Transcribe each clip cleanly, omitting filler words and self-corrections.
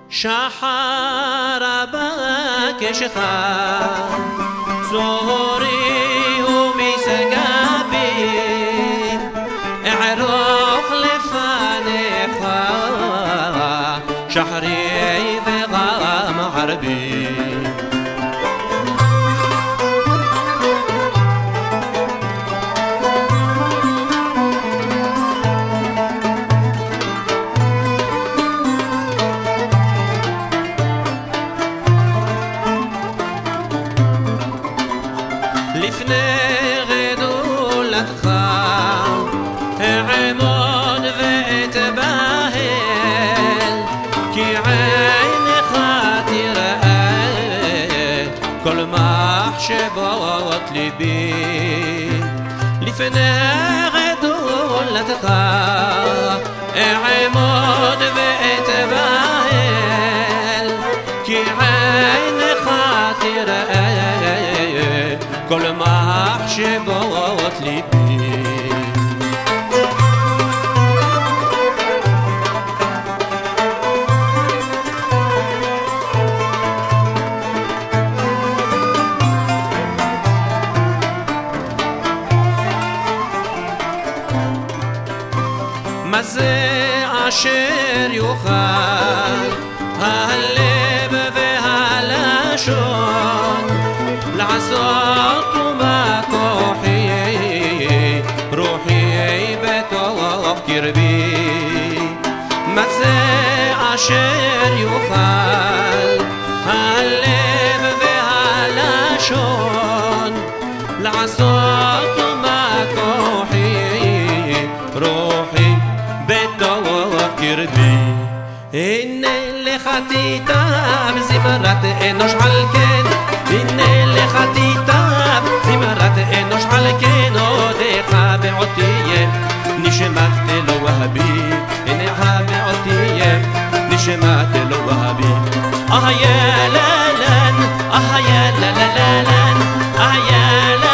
שחר הבקשך צורי ומסגבי אערוך לפניך שחרי וגם ערבי לפני גדולתך אעמוד ואתבהל כי עינך תראה כל מחשבות ליבי לפני גדולתך אעמוד ואתבהל כי עינך תראה כל מחשבות ליבי מה זה אשר יוכל הלב והלשון לעשות ומה כוחי רוחי בתוך קרבי מה זה אשר יוכל הלב והלשון לעשות ומה כוחי רוחי בתוך קרבי הנה לך תיטב זמרת אנוש על כן הנה לך תיטב זמרת אנוש על כן עודך ועוד תהיה נשמת אלוהבי הנה ועוד תהיה נשמת אלוהבי יא ללן יא לללן יא ללן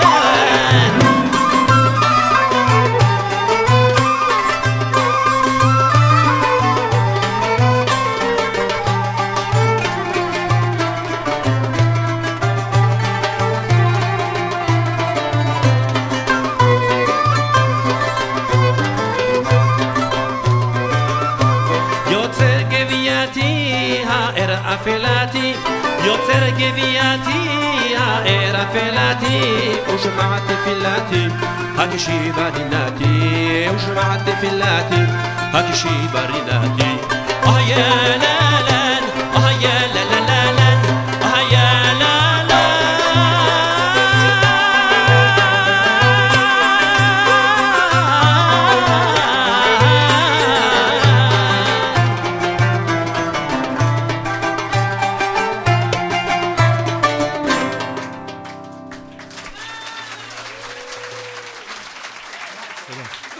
אפלתי יוצר גווייתי הער אפלתי ושמע תפילתי הקשיבה רינתי ושמע תפילתי הקשיבה רינתי יא ללן יא לללן יא ללן תודה.